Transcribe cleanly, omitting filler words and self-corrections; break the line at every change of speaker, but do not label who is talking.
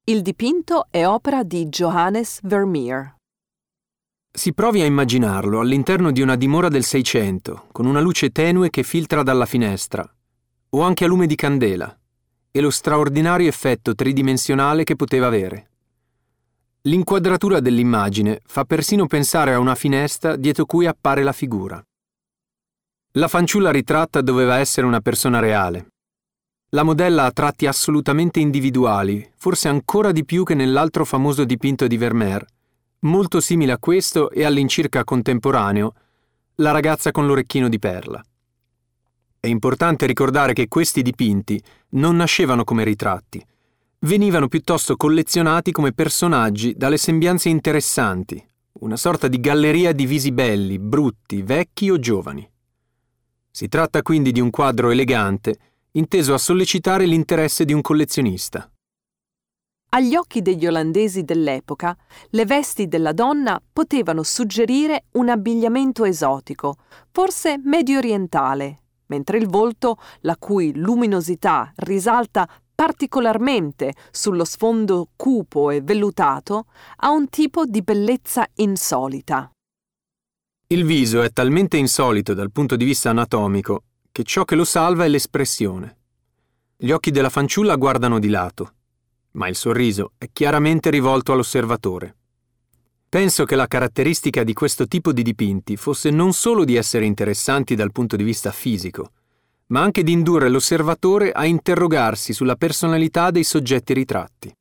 Il dipinto è opera di Johannes Vermeer.
Si provi a immaginarlo all'interno di una dimora del Seicento, con una luce tenue che filtra dalla finestra, o anche a lume di candela, e lo straordinario effetto tridimensionale che poteva avere. L'inquadratura dell'immagine fa persino pensare a una finestra dietro cui appare la figura. La fanciulla ritratta doveva essere una persona reale. La modella ha tratti assolutamente individuali, forse ancora di più che nell'altro famoso dipinto di Vermeer, molto simile a questo e all'incirca contemporaneo, La ragazza con l'orecchino di perla. È importante ricordare che questi dipinti non nascevano come ritratti, venivano piuttosto collezionati come personaggi dalle sembianze interessanti, una sorta di galleria di visi belli, brutti, vecchi o giovani. Si tratta quindi di un quadro elegante, inteso a sollecitare l'interesse di un collezionista.
Agli occhi degli olandesi dell'epoca, le vesti della donna potevano suggerire un abbigliamento esotico, forse medio orientale, mentre il volto, la cui luminosità risalta particolarmente sullo sfondo cupo e vellutato, ha un tipo di bellezza insolita.
Il viso è talmente insolito dal punto di vista anatomico che ciò che lo salva è l'espressione. Gli occhi della fanciulla guardano di lato, ma il sorriso è chiaramente rivolto all'osservatore. Penso che la caratteristica di questo tipo di dipinti fosse non solo di essere interessanti dal punto di vista fisico, ma anche di indurre l'osservatore a interrogarsi sulla personalità dei soggetti ritratti.